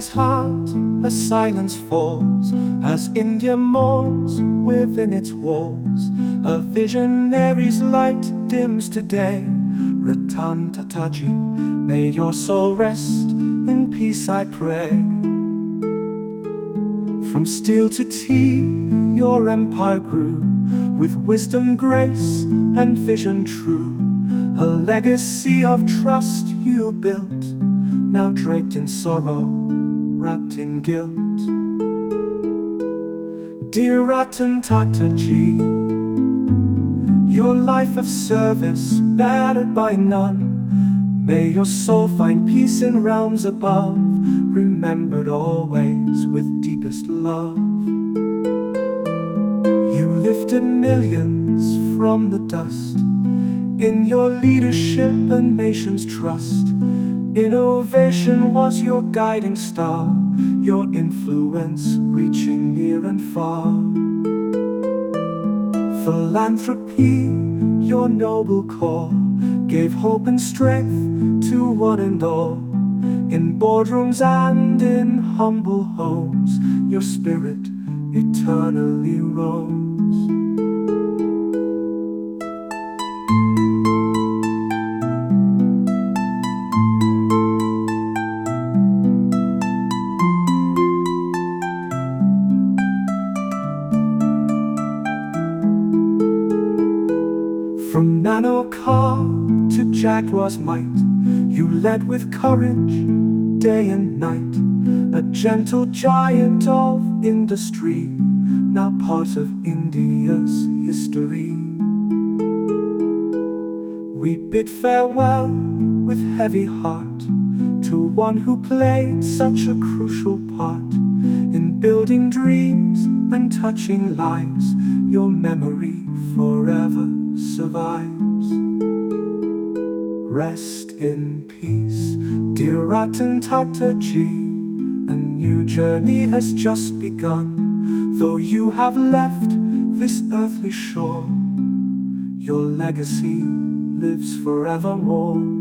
his heart a silence falls, as India mourns within its walls. A visionary's light dims today. Ratan Tataji, may your soul rest in peace, I pray. From steel to tea, your empire grew, with wisdom, grace, and vision true. A legacy of trust you built, now draped in sorrow, wrapped in guilt. Dear Ratan Tataji, your life of service battered by none, may your soul find peace in realms above, remembered always with deepest love. You lifted millions from the dust, in your leadership a nation's trust. Innovation was your guiding star, your influence reaching near and far. Philanthropy, your noble core, gave hope and strength to one and all. In boardrooms and in humble homes, your spirit eternally roams. From nano car to Jaguar's might, you led with courage day and night. A gentle giant of industry, now part of India's history. We bid farewell with heavy heart to one who played such a crucial part in building dreams and touching lives. Your memory forever survives. Rest in peace, dear Ratan Tataji. A new journey has just begun. Though you have left this earthly shore, your legacy lives forevermore.